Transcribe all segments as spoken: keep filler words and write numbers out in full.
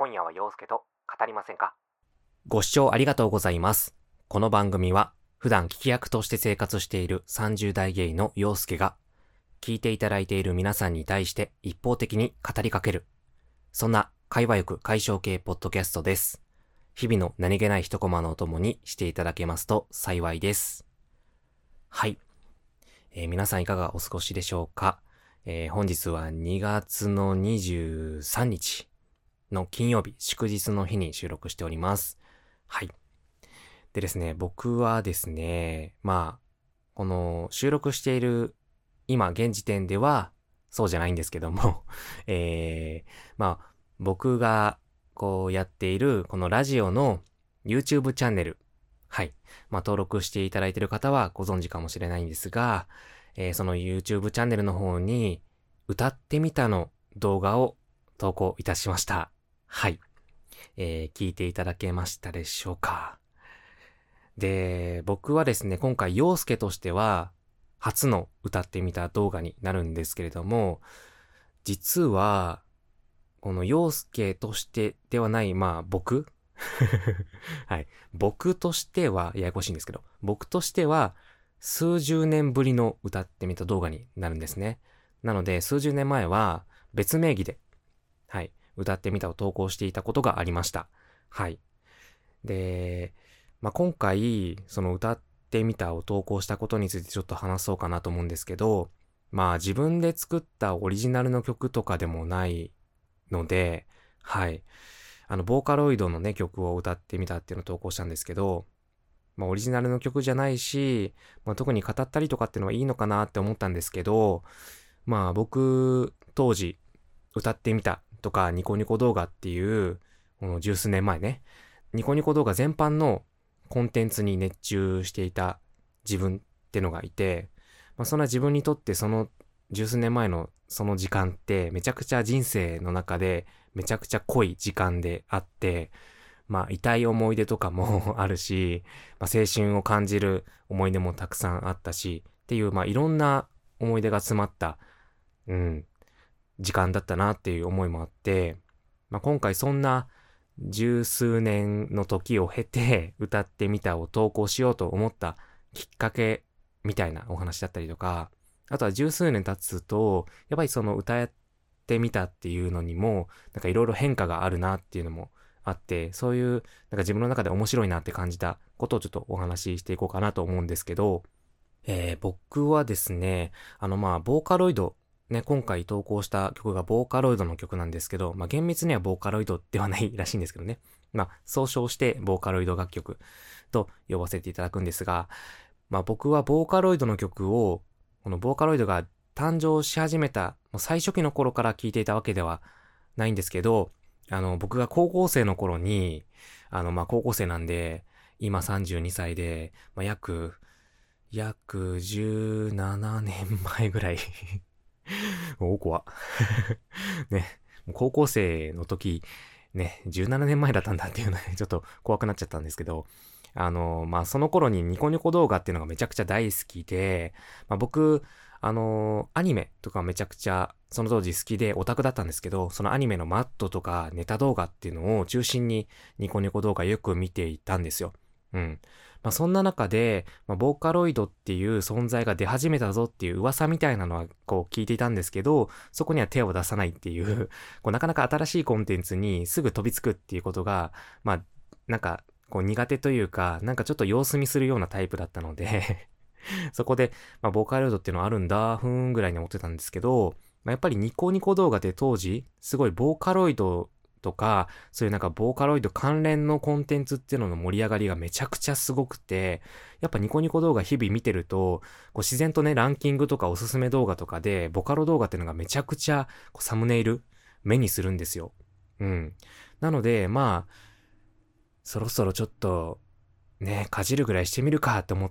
今夜は陽介と語りませんか？ご視聴ありがとうございます。この番組は普段聞き役として生活しているさんじゅう代ゲイの陽介が聞いていただいている皆さんに対して一方的に語りかける、そんな会話欲解消系ポッドキャストです。日々の何気ない一コマのお供にしていただけますと幸いです。はい、えー、皆さんいかがお過ごしでしょうか？えー、本日はにがつのにじゅうさんにちの金曜日、祝日の日に収録しております。はい。でですね、僕はですね、まあ、この収録している今現時点ではそうじゃないんですけども、えー、まあ、僕がこうやっているこのラジオの YouTube チャンネル、はい。まあ、登録していただいている方はご存知かもしれないんですが、えー、その YouTube チャンネルの方に歌ってみたの動画を投稿いたしました。はい、えー。聞いていただけましたでしょうか？で、僕はですね、今回陽介としては初の歌ってみた動画になるんですけれども、実はこの陽介としてではない、まあ僕はい。僕としては、ややこしいんですけど、僕としては、数十年ぶりの歌ってみた動画になるんですね。なので、数十年前は、別名義で、はい、歌ってみたを投稿していたことがありました。はい。で、まあ、今回、その歌ってみたを投稿したことについてちょっと話そうかなと思うんですけど、まあ、自分で作ったオリジナルの曲とかでもないので、はい。あの、ボーカロイドのね、曲を歌ってみたっていうのを投稿したんですけど、まあ、オリジナルの曲じゃないし、まあ、特に語ったりとかっていうのはいいのかなって思ったんですけど、まあ、僕、当時、歌ってみたとか、ニコニコ動画っていう、この十数年前ね、ニコニコ動画全般のコンテンツに熱中していた自分ってのがいて、まあ、そんな自分にとってその十数年前のその時間ってめちゃくちゃ人生の中でめちゃくちゃ濃い時間であって、まあ痛い思い出とかもあるし、まあ、青春を感じる思い出もたくさんあったしっていう、まあいろんな思い出が詰まった、うん、時間だったなっていう思いもあって、まあ今回そんな十数年の時を経て歌ってみたを投稿しようと思ったきっかけみたいなお話だったりとか、あとは十数年経つと、やっぱりその歌ってみたっていうのにも、なんかいろいろ変化があるなっていうのもあって、そういう、なんか自分の中で面白いなって感じたことをちょっとお話ししていこうかなと思うんですけど、えー、僕はですね、あのまあ、ボーカロイド、ね、今回投稿した曲がボーカロイドの曲なんですけど、まあ厳密にはボーカロイドではないらしいんですけどね。まあ、総称してボーカロイド楽曲と呼ばせていただくんですが、まあ僕はボーカロイドの曲を、このボーカロイドが誕生し始めた、もう最初期の頃から聴いていたわけではないんですけど、あの、僕が高校生の頃に、あの、まあ高校生なんで、今さんじゅうにさいで、まあ約、約じゅうななねんまえぐらいおこわね、高校生の時、ね、じゅうななねんまえだったんだっていうので、ちょっと怖くなっちゃったんですけど、あの、まあ、その頃にニコニコ動画っていうのがめちゃくちゃ大好きで、まあ、僕、あの、アニメとかめちゃくちゃ、その当時好きでオタクだったんですけど、そのアニメのマットとかネタ動画っていうのを中心にニコニコ動画よく見ていたんですよ。うん。まあ、そんな中で、まあ、ボーカロイドっていう存在が出始めたぞっていう噂みたいなのはこう聞いていたんですけど、そこには手を出さないっていう、こうなかなか新しいコンテンツにすぐ飛びつくっていうことが、まあ、なんか、こう苦手というか、なんかちょっと様子見するようなタイプだったのでそこで、まあ、ボーカロイドっていうのあるんだ、ふーんぐらいに思ってたんですけど、まあ、やっぱりニコニコ動画で当時、すごいボーカロイドとか、そういうなんかボーカロイド関連のコンテンツっていうのの盛り上がりがめちゃくちゃすごくて、やっぱニコニコ動画日々見てると、こう自然とね、ランキングとかおすすめ動画とかで、ボカロ動画っていうのがめちゃくちゃこうサムネイル、目にするんですよ。うん。なので、まあ、そろそろちょっと、ね、かじるぐらいしてみるかと思って、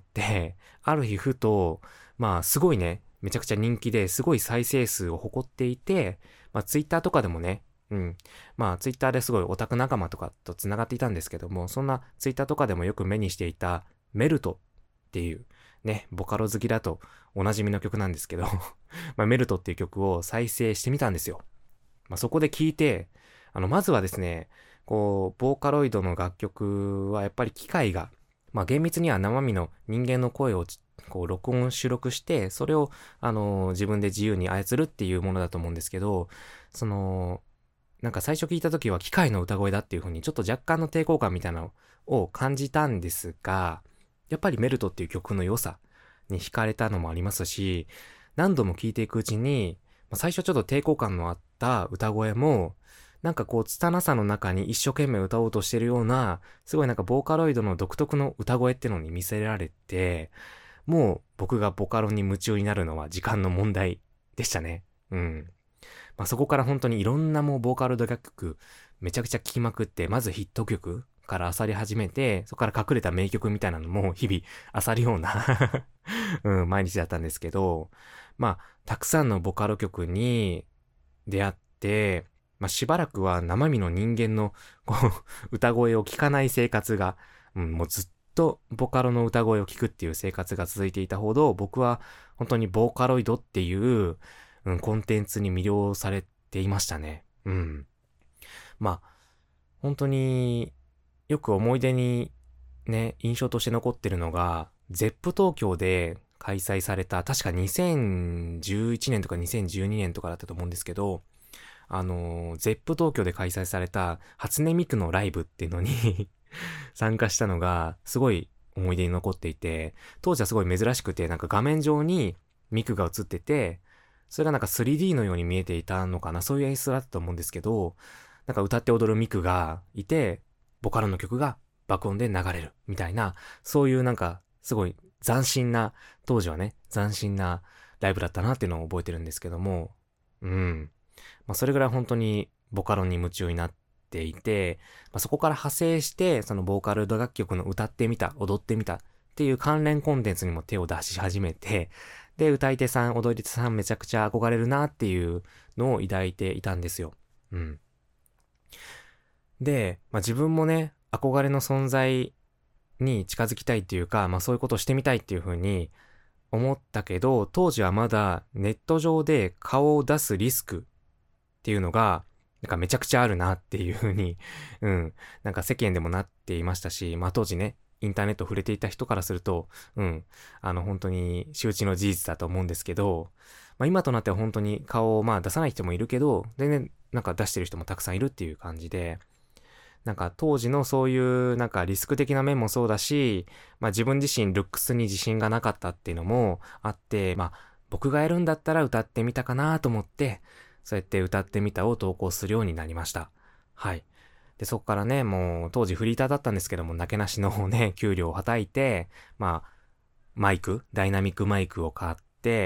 ある日ふと、まあ、すごいね、めちゃくちゃ人気ですごい再生数を誇っていて、まあ、ツイッターとかでもね、うん。まあ、ツイッターですごいオタク仲間とかと繋がっていたんですけども、そんなツイッターとかでもよく目にしていたメルトっていう、ね、ボカロ好きだとおなじみの曲なんですけどまあ、メルトっていう曲を再生してみたんですよ。まあ、そこで聞いて、 あの、まずはですね、こう、ボーカロイドの楽曲はやっぱり機械が、まあ厳密には生身の人間の声をこう録音収録して、それを、あのー自分で自由に操るっていうものだと思うんですけど、その、なんか最初聞いた時は機械の歌声だっていう風にちょっと若干の抵抗感みたいなのを感じたんですが、やっぱりメルトっていう曲の良さに惹かれたのもありますし、何度も聴いていくうちに、まあ最初ちょっと抵抗感のあった歌声も、なんかこう、拙さの中に一生懸命歌おうとしてるような、すごいなんかボーカロイドの独特の歌声ってのに見せられて、もう僕がボカロに夢中になるのは時間の問題でしたね。うん。まあ、そこから本当にいろんなもうボーカロイド楽曲めちゃくちゃ聴きまくって、まずヒット曲から漁り始めて、そこから隠れた名曲みたいなのも日々漁るようなうん、毎日だったんですけど、まあ、たくさんのボカロ曲に出会って、まあ、しばらくは生身の人間のこう歌声を聞かない生活が、うん、もうずっとボカロの歌声を聞くっていう生活が続いていたほど、僕は本当にボーカロイドっていう、うん、コンテンツに魅了されていましたね。うん。まあ、本当によく思い出にね、印象として残ってるのが、ゼップ東京で開催された、確かにせんじゅういちねんとかにせんじゅうにねんとかだったと思うんですけど、あのー、ゼップ東京で開催された初音ミクのライブっていうのに参加したのがすごい思い出に残っていて、当時はすごい珍しくて、なんか画面上にミクが映ってて、それがなんか スリーディー のように見えていたのかな、そういう演出だったと思うんですけど、なんか歌って踊るミクがいて、ボカロの曲が爆音で流れるみたいな、そういうなんかすごい斬新な、当時はね、斬新なライブだったなっていうのを覚えてるんですけども、うん。まあそれぐらい本当にボカロに夢中になっていて、まあ、そこから派生して、そのボーカルド楽曲の歌ってみた、踊ってみたっていう関連コンテンツにも手を出し始めて、で、歌い手さん、踊り手さんめちゃくちゃ憧れるなっていうのを抱いていたんですよ。うん。で、まあ自分もね、憧れの存在に近づきたいっていうか、まあそういうことをしてみたいっていう風に思ったけど、当時はまだネット上で顔を出すリスクっていうのが、なんかめちゃくちゃあるなっていう風に、うん、なんか世間でもなっていましたし、まあ当時ね、インターネットを触れていた人からすると、うん、あの本当に周知の事実だと思うんですけど、まあ今となっては本当に顔をまあ出さない人もいるけど、全然なんか出してる人もたくさんいるっていう感じで、なんか当時のそういうなんかリスク的な面もそうだし、まあ自分自身ルックスに自信がなかったっていうのもあって、まあ僕がやるんだったら歌ってみたかなと思って、そうやって歌ってみたを投稿するようになりました。はい。で、そこからね、もう当時フリーターだったんですけども、なけなしのね、給料をはたいて、まあ、マイク、ダイナミックマイクを買って、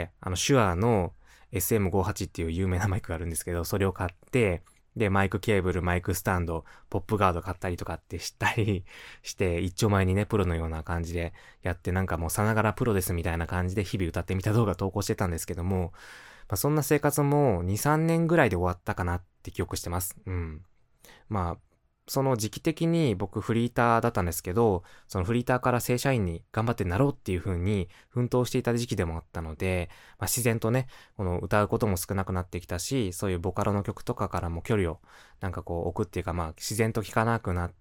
あの、手話の エスエムごじゅうはち っていう有名なマイクがあるんですけど、それを買って、で、マイクケーブル、マイクスタンド、ポップガード買ったりとかってしたりして、一丁前にね、プロのような感じでやって、なんかもうさながらプロですみたいな感じで日々歌ってみた動画投稿してたんですけども、まあ、そんな生活もに、さんねんぐらいで終わったかなって記憶してます。うん。まあ、その時期的に僕フリーターだったんですけど、そのフリーターから正社員に頑張ってなろうっていう風に奮闘していた時期でもあったので、まあ、自然とね、この歌うことも少なくなってきたし、そういうボカロの曲とかからも距離をなんかこう置くっていうか、まあ自然と聴かなくなって、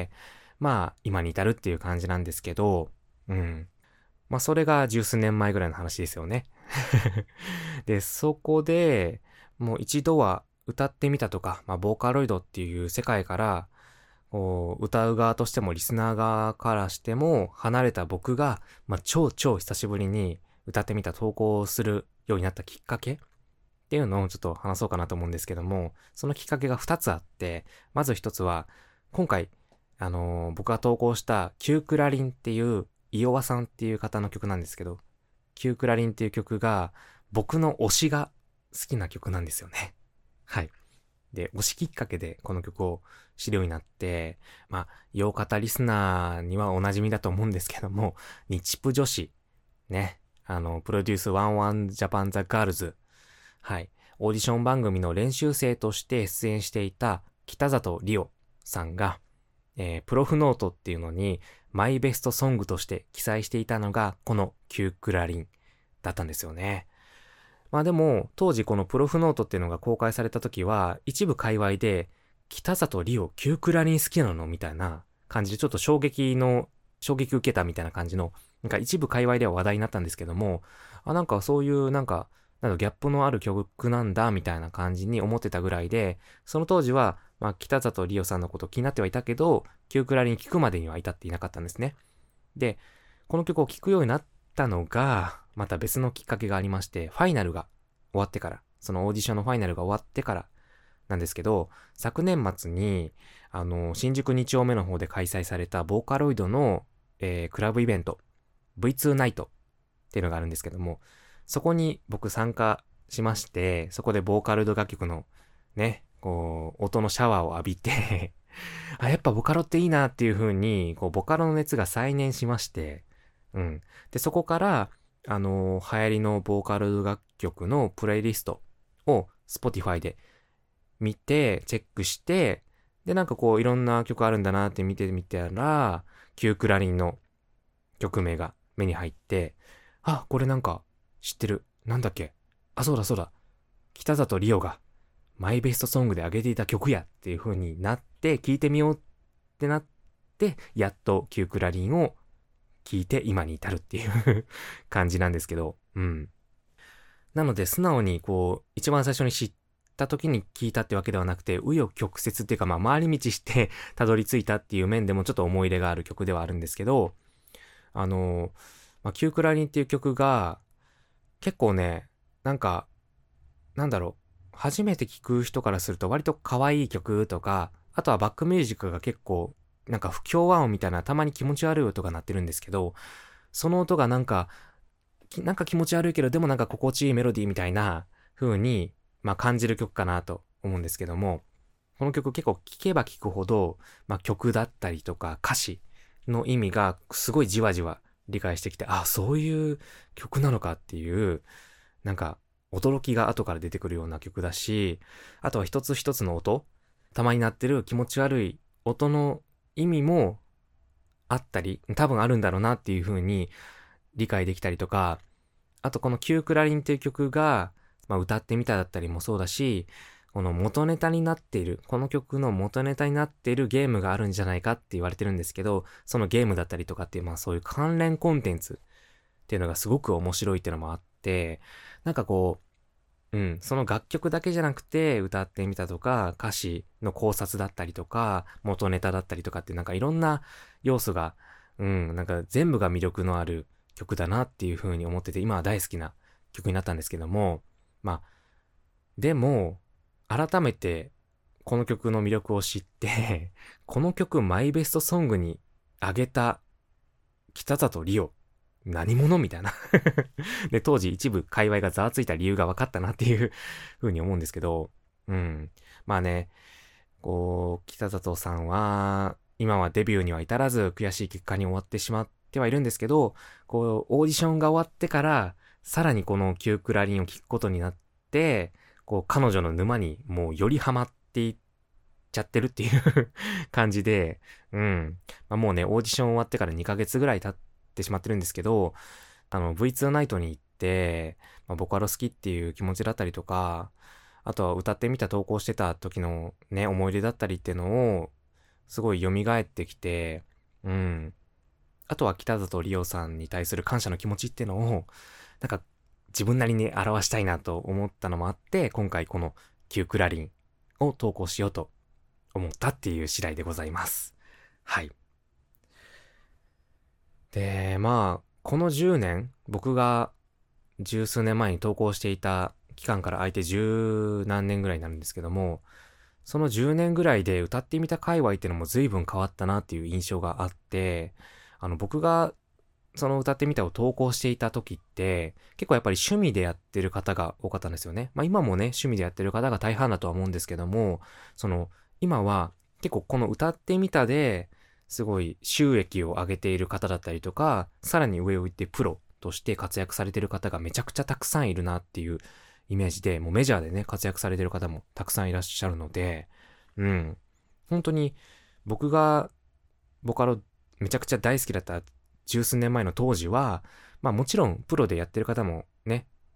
まあ今に至るっていう感じなんですけど、うん。まあそれが十数年前ぐらいの話ですよね。で、そこでもう一度は歌ってみたとか、まあ、ボーカロイドっていう世界から、こう、歌う側としてもリスナー側からしても離れた僕が、まあ、超超久しぶりに歌ってみた投稿をするようになったきっかけっていうのをちょっと話そうかなと思うんですけども、そのきっかけが二つあって、まず一つは、今回、あのー僕が投稿したキュークラリンっていう、イオワさんっていう方の曲なんですけど、キュークラリンっていう曲が、僕の推しが好きな曲なんですよね。はい。で、推しきっかけでこの曲を知るようになって、まあ、洋方リスナーにはお馴染みだと思うんですけども、日プ女子、ね、あの、プロデュースワンワンジャパンザガールズ、はい、オーディション番組の練習生として出演していた北里リオさんが、えー、プロフノートっていうのにマイベストソングとして記載していたのがこのキュークラリンだったんですよね。 まあでも、当時このプロフノートっていうのが公開された時は、一部界隈で、北里リオ、キュークラリン好きなのみたいな感じで、ちょっと衝撃の、衝撃受けたみたいな感じの、なんか一部界隈では話題になったんですけども、あ、なんかそういう、なんか、なんかギャップのある曲なんだ、みたいな感じに思ってたぐらいで、その当時は、まあ、北里リオさんのこと気になってはいたけど、キュークラリン聞くまでには至っていなかったんですね。で、この曲を聴くようになったのが、また別のきっかけがありまして、ファイナルが終わってから、そのオーディションのファイナルが終わってからなんですけど、昨年末に、あの、新宿に丁目の方で開催されたボーカロイドの、えー、クラブイベント、ブイツー ナイトっていうのがあるんですけども、そこに僕参加しまして、そこでボーカロイド楽曲のね、こう、音のシャワーを浴びてあ、やっぱボカロっていいなっていう風に、こう、ボカロの熱が再燃しまして、うん。で、そこから、あのー、流行りのボーカル楽曲のプレイリストを Spotify で見て、チェックして、で、なんかこう、いろんな曲あるんだなって見てみたら、キュークラリンの曲名が目に入って、あ、これなんか知ってる。なんだっけ。あ、そうだそうだ。北里リオがマイベストソングで上げていた曲やっていう風になって、聞いてみようってなって、やっとキュークラリンを聞いて今に至るっていう感じなんですけど、うん。なので素直にこう、一番最初に知った時に聞いたってわけではなくて、紆余曲折っていうかまあ回り道してたどり着いたっていう面でもちょっと思い入れがある曲ではあるんですけど、あの、まあ、キュークラリンっていう曲が結構ね、なんか、なんだろう、初めて聞く人からすると割と可愛い曲とか、あとはバックミュージックが結構、なんか不協和音みたいなたまに気持ち悪い音が鳴ってるんですけど、その音がなんか、なんか気持ち悪いけど、でもなんか心地いいメロディーみたいな風に、まあ感じる曲かなと思うんですけども、この曲結構聴けば聴くほど、まあ曲だったりとか歌詞の意味がすごいじわじわ理解してきて、あ、そういう曲なのかっていう、なんか驚きが後から出てくるような曲だし、あとは一つ一つの音、たまに鳴ってる気持ち悪い音の意味もあったり、多分あるんだろうなっていう風に理解できたりとか、あとこのキュークラリンっていう曲が、まあ、歌ってみただったりもそうだし、この元ネタになっている、この曲の元ネタになっているゲームがあるんじゃないかって言われてるんですけど、そのゲームだったりとかっていう、まあそういう関連コンテンツっていうのがすごく面白いっていうのもあって、なんかこう、うん、その楽曲だけじゃなくて歌ってみたとか、歌詞の考察だったりとか、元ネタだったりとかってなんかいろんな要素が、うん、なんか全部が魅力のある曲だなっていう風に思ってて、今は大好きな曲になったんですけども、まあ、でも、改めてこの曲の魅力を知ってこの曲マイベストソングにあげた北里リオ、何者みたいなで、当時一部界隈がざわついた理由が分かったなっていう風に思うんですけど、うん。まあね、こう、北里さんは、今はデビューには至らず悔しい結果に終わってしまってはいるんですけど、こう、オーディションが終わってから、さらにこのキュークラリンを聴くことになって、こう、彼女の沼にもうよりハマっていっちゃってるっていう感じで、うん。まあ、もうね、オーディション終わってからにかげつぐらい経ってしまってるんですけど、あの、ブイツー ナイトに行って、まあ、ボカロ好きっていう気持ちだったりとか、あとは歌ってみた投稿してた時のね、思い出だったりっていうのを、すごい蘇ってきて、うん。あとは北里リオさんに対する感謝の気持ちっていうのを、なんか自分なりに表したいなと思ったのもあって、今回このキュークラリンを投稿しようと思ったっていう次第でございます。はい。で、まあ、このじゅうねん、僕が十数年前に投稿していた期間から空いて十何年ぐらいになるんですけども、そのじゅうねんぐらいで歌ってみた界隈っていうのも随分変わったなっていう印象があって、あの僕がその歌ってみたを投稿していた時って、結構やっぱり趣味でやってる方が多かったんですよね。まあ今もね、趣味でやってる方が大半だとは思うんですけども、その今は結構この歌ってみたですごい収益を上げている方だったりとか、さらに上を行ってプロとして活躍されてる方がめちゃくちゃたくさんいるなっていうイメージで、もうメジャーでね、活躍されてる方もたくさんいらっしゃるので、うん。本当に僕がボカロめちゃくちゃ大好きだった十数年前の当時は、まあもちろんプロでやってる方もね、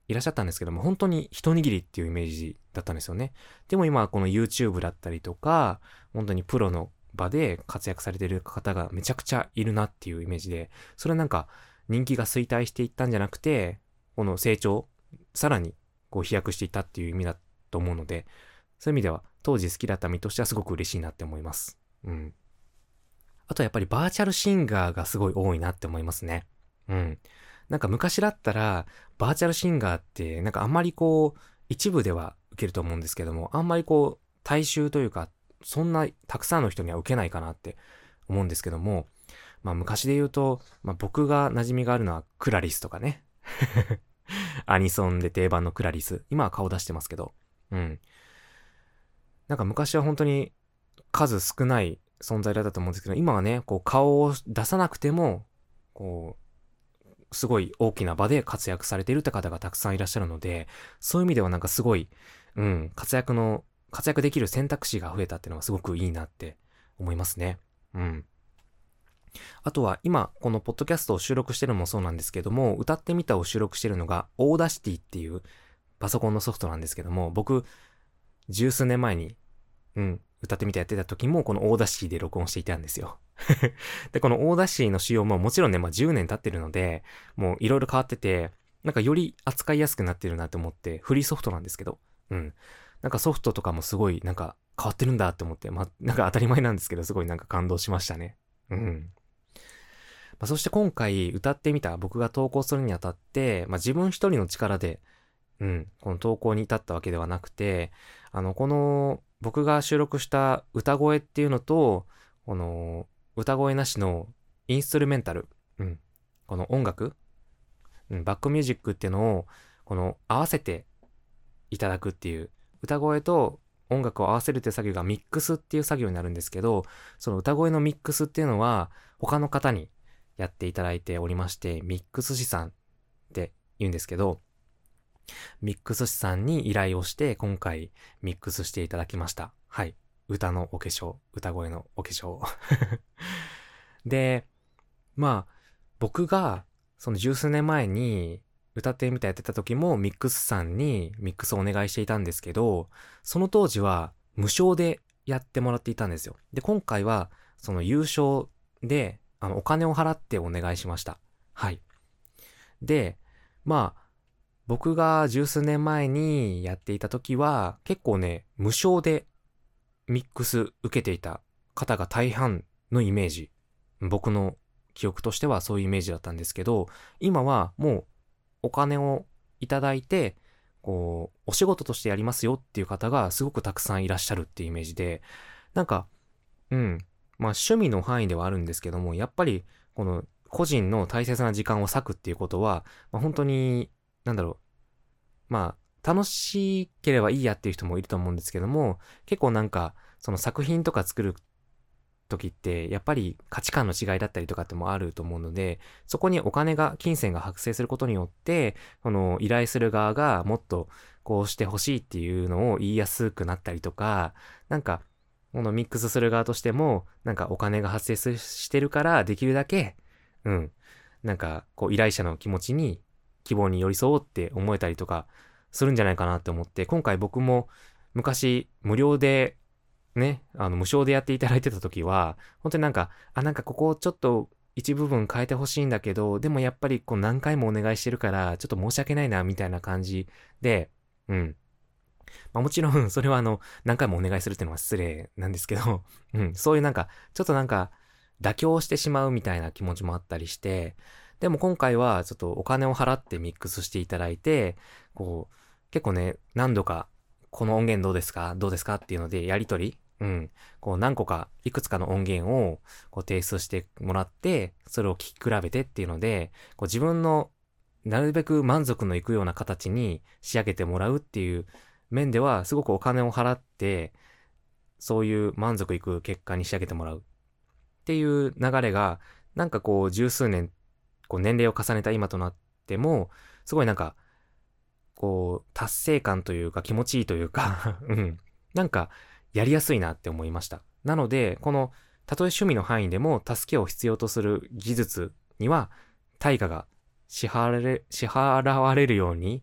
いらっしゃったんですけども、本当に一握りっていうイメージだったんですよね。でも今この YouTube だったりとか、本当にプロの場で活躍されている方がめちゃくちゃいるなっていうイメージで、それはなんか人気が衰退していったんじゃなくて、この成長、さらにこう飛躍していったっていう意味だと思うので、そういう意味では当時好きだった身としてはすごく嬉しいなって思います。うん。あとはやっぱりバーチャルシンガーがすごい多いなって思いますね。うん。なんか昔だったら、バーチャルシンガーって、なんかあんまりこう、一部では受けると思うんですけども、あんまりこう、大衆というか、そんなたくさんの人には受けないかなって思うんですけども、まあ昔で言うと、まあ僕が馴染みがあるのはクラリスとかね。アニソンで定番のクラリス。今は顔出してますけど。うん。なんか昔は本当に数少ない存在だったと思うんですけど、今はね、こう顔を出さなくても、こう、すごい大きな場で活躍されているって方がたくさんいらっしゃるので、そういう意味ではなんかすごい、うん、活躍の、活躍できる選択肢が増えたっていうのはすごくいいなって思いますね。うん。あとは今、このポッドキャストを収録してるのもそうなんですけども、歌ってみたを収録してるのが、オーダーシティっていうパソコンのソフトなんですけども、僕、十数年前に、うん、歌ってみたやってた時も、このオーダーシティで録音していたんですよ。で、このオーダーシティの仕様ももちろんね、まあじゅうねん経ってるので、もういろいろ変わってて、なんかより扱いやすくなってるなと思って、フリーソフトなんですけど、うん。なんかソフトとかもすごい、なんか変わってるんだって思って、まあ、なんか当たり前なんですけど、すごいなんか感動しましたね。うん。まあ、そして今回歌ってみた僕が投稿するにあたって、まあ、自分一人の力で、うん、この投稿に至ったわけではなくて、あの、この僕が収録した歌声っていうのと、この歌声なしのインストゥルメンタル、うん、この音楽、うん、バックミュージックっていうのを、この合わせていただくっていう、歌声と音楽を合わせるっていう作業がミックスっていう作業になるんですけど、その歌声のミックスっていうのは他の方にやっていただいておりまして、ミックス師さんって言うんですけど、ミックス師さんに依頼をして今回ミックスしていただきました。はい。歌のお化粧、歌声のお化粧。で、まあ、僕がその十数年前に歌ってみたやってた時もミックスさんにミックスをお願いしていたんですけど、その当時は無償でやってもらっていたんですよ。で、今回はその優勝で、あの、お金を払ってお願いしました。はい。で、まあ、僕が十数年前にやっていた時は、結構ね、無償でミックス受けていた方が大半のイメージ。僕の記憶としてはそういうイメージだったんですけど、今はもうお金をいただいて、こう、お仕事としてやりますよっていう方がすごくたくさんいらっしゃるっていうイメージで、なんか、うん、まあ趣味の範囲ではあるんですけども、やっぱりこの個人の大切な時間を割くっていうことは、まあ、本当に、なんだろう、まあ楽しければいいやっていう人もいると思うんですけども、結構なんか、その作品とか作る時って、やっぱり価値観の違いだったりとかってもあると思うので、そこにお金が、金銭が発生することによって、この依頼する側がもっとこうしてほしいっていうのを言いやすくなったりとか、なんか、このミックスする側としても、なんかお金が発生すしてるから、できるだけ、うん、なんか、こう依頼者の気持ちに、希望に寄り添おうって思えたりとか、するんじゃないかなって思って、今回僕も昔無料でね、あの、無償でやっていただいてた時は、本当になんか、あ、なんかここをちょっと一部分変えてほしいんだけど、でもやっぱりこう何回もお願いしてるから、ちょっと申し訳ないな、みたいな感じで、うん。まあもちろん、それはあの、何回もお願いするっていうのは失礼なんですけど、うん、そういうなんか、ちょっとなんか、妥協してしまうみたいな気持ちもあったりして、でも今回はちょっとお金を払ってミックスしていただいて、こう、結構ね、何度か、この音源どうですかどうですかっていうので、やりとりうん。こう何個か、いくつかの音源をこう提出してもらって、それを聞き比べてっていうので、こう自分のなるべく満足のいくような形に仕上げてもらうっていう面では、すごくお金を払って、そういう満足いく結果に仕上げてもらうっていう流れが、なんかこう十数年、こう年齢を重ねた今となっても、すごいなんか、こう達成感というか気持ちいいというか、うん。なんか、やりやすいなって思いました。なので、この、たとえ趣味の範囲でも助けを必要とする技術には、対価が支払われ、支払われるように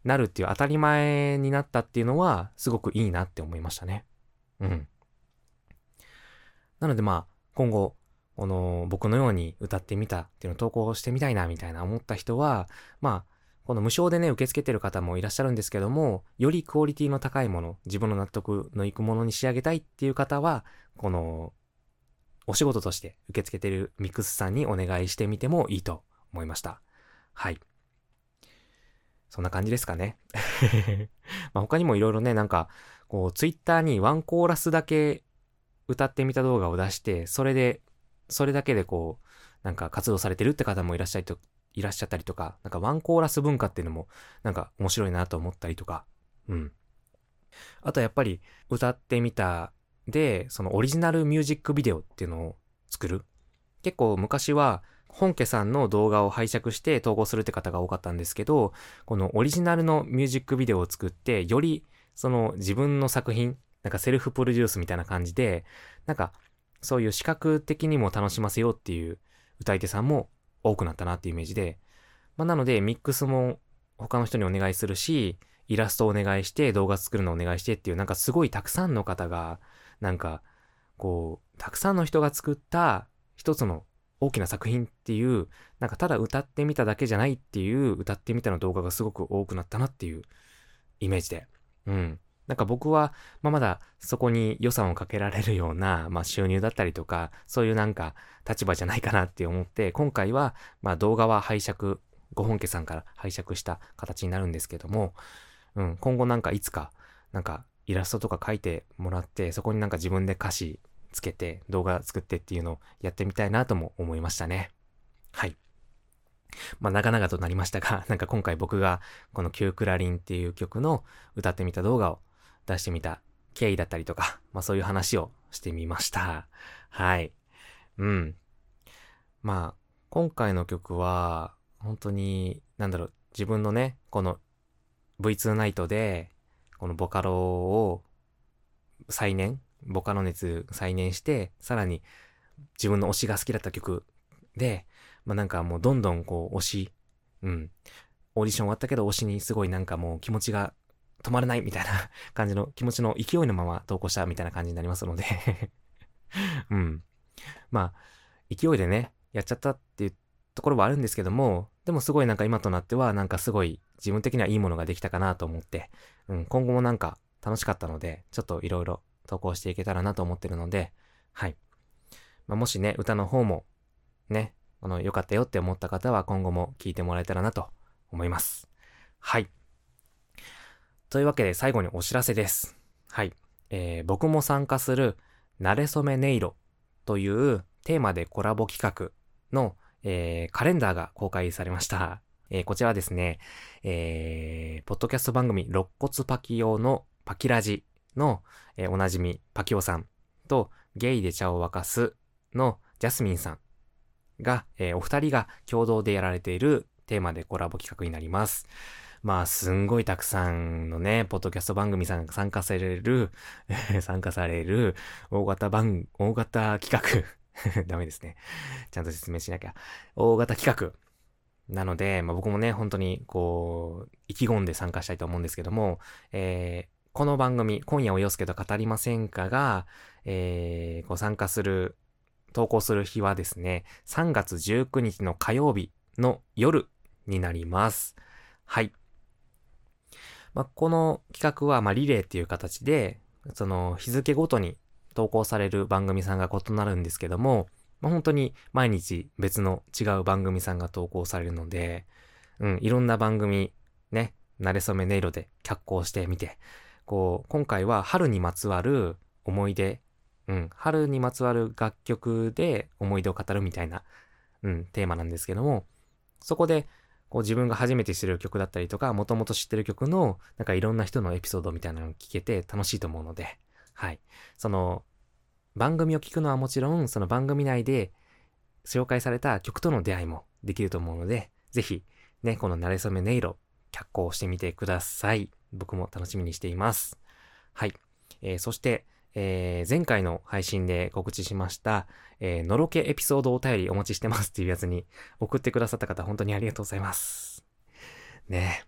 なるっていう当たり前になったっていうのはすごくいいなって思いましたね。うん。なのでまあ今後この僕のように歌ってみたっていうのを投稿してみたいなみたいな思った人はまあこの無償でね受け付けてる方もいらっしゃるんですけども、よりクオリティの高いもの、自分の納得のいくものに仕上げたいっていう方はこのお仕事として受け付けてるミックスさんにお願いしてみてもいいと思いました。はい。そんな感じですかね。まあ他にもいろいろね、なんか、こう、ツイッターにワンコーラスだけ歌ってみた動画を出して、それで、それだけでこう、なんか活動されてるって方もいらっしゃりと、いらっしゃったりとか、なんかワンコーラス文化っていうのも、なんか面白いなと思ったりとか、うん。あとやっぱり、歌ってみたで、そのオリジナルミュージックビデオっていうのを作る。結構昔は、本家さんの動画を拝借して投稿するって方が多かったんですけど、このオリジナルのミュージックビデオを作って、よりその自分の作品、なんかセルフプロデュースみたいな感じで、なんかそういう視覚的にも楽しませようっていう歌い手さんも多くなったなっていうイメージで、まあなのでミックスも他の人にお願いするし、イラストをお願いして動画作るのをお願いしてっていうなんかすごいたくさんの方が、なんかこう、たくさんの人が作った一つの大きな作品っていう、なんかただ歌ってみただけじゃないっていう歌ってみたの動画がすごく多くなったなっていうイメージで。うん。なんか僕は、まあ、まだそこに予算をかけられるような、まあ、収入だったりとか、そういうなんか立場じゃないかなって思って、今回は、まあ、動画は拝借、ご本家さんから拝借した形になるんですけども、うん、今後なんかいつか、なんかイラストとか描いてもらって、そこになんか自分で歌詞つけて動画作ってっていうのをやってみたいなとも思いましたね。はい。まあ長々となりましたが、なんか今回僕がこのキュークラリンっていう曲の歌ってみた動画を出してみた経緯だったりとか、まあそういう話をしてみました。はい。うん。まあ今回の曲は本当になんだろう、自分のね、この ブイツー ナイトでこのボカロを再燃ボカロ熱再燃して、さらに自分の推しが好きだった曲で、まあなんかもうどんどんこう推し、うん、オーディション終わったけど推しにすごいなんかもう気持ちが止まらないみたいな感じの気持ちの勢いのまま投稿したみたいな感じになりますのでうん。まあ、勢いでね、やっちゃったっていうところはあるんですけども、でもすごいなんか今となってはなんかすごい自分的にはいいものができたかなと思って、うん、今後もなんか楽しかったので、ちょっといろいろ投稿していけたらなと思ってるので、はい。まあ、もしね、歌の方もね、あの、良かったよって思った方は今後も聞いてもらえたらなと思います。はい。というわけで最後にお知らせです。はい。えー、僕も参加する、なれそめ音色というテーマでコラボ企画の、えー、カレンダーが公開されました。えー、こちらはですね、えー、ポッドキャスト番組、肋骨パキオのパキラジの、えー、おなじみパキオさんと、ゲイで茶を沸かすのジャスミンさんが、えー、お二人が共同でやられているテーマでコラボ企画になります。まあ、すんごいたくさんのね、ポッドキャスト番組さんが参加される、参加される、大型番、大型企画。ダメですね。ちゃんと説明しなきゃ。大型企画。なので、まあ僕もね、本当に、こう、意気込んで参加したいと思うんですけども、えー、この番組、今夜をよすけと語りませんかが、えー、こう参加する、投稿する日はですね、さんがつじゅうくにちの火曜日の夜になります。はい。まあ、この企画は、まあ、リレーっていう形で、その日付ごとに投稿される番組さんが異なるんですけども、まあ、本当に毎日別の違う番組さんが投稿されるので、うん、いろんな番組、ね、慣れ初め音色で脚光してみて、こう、今回は春にまつわる思い出、うん、春にまつわる楽曲で思い出を語るみたいな、うん、テーマなんですけども、そこで、こう自分が初めて知る曲だったりとか、もともと知ってる曲の、なんかいろんな人のエピソードみたいなのを聞けて楽しいと思うので、はい。その、番組を聞くのはもちろん、その番組内で紹介された曲との出会いもできると思うので、ぜひ、ね、この慣れ初め音色、脚光してみてください。僕も楽しみにしています。はい。えー、そして、えー、前回の配信で告知しました、えー、のろけエピソードお便りお待ちしてますっていうやつに送ってくださった方本当にありがとうございます。ね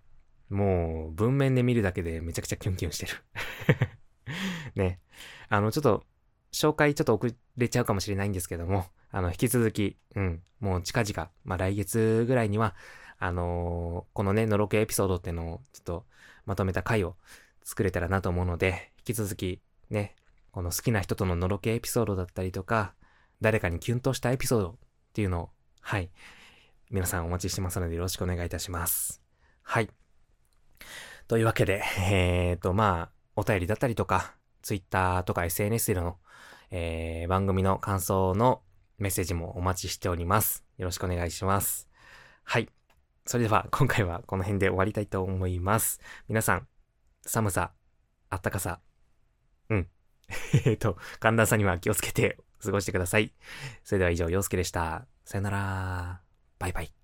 もう文面で見るだけでめちゃくちゃキュンキュンしてる。ね。あの、ちょっと、紹介ちょっと遅れちゃうかもしれないんですけども、あの、引き続き、うん、もう近々、まあ来月ぐらいには、あのーこのね、のろけエピソードってのを、ちょっと、まとめた回を作れたらなと思うので、引き続き、ね、この好きな人とののろけエピソードだったりとか、誰かにキュンとしたエピソードっていうのを、はい、皆さんお待ちしてますのでよろしくお願いいたします。はい。というわけで、えーと、まあ、お便りだったりとか、Twitter とか エスエヌエス での、えー、番組の感想のメッセージもお待ちしております。よろしくお願いします。はい。それでは、今回はこの辺で終わりたいと思います。皆さん、寒さ、あったかさ、うん。えっと、寒暖差には気をつけて過ごしてください。それでは以上、陽介でした。さよなら。バイバイ。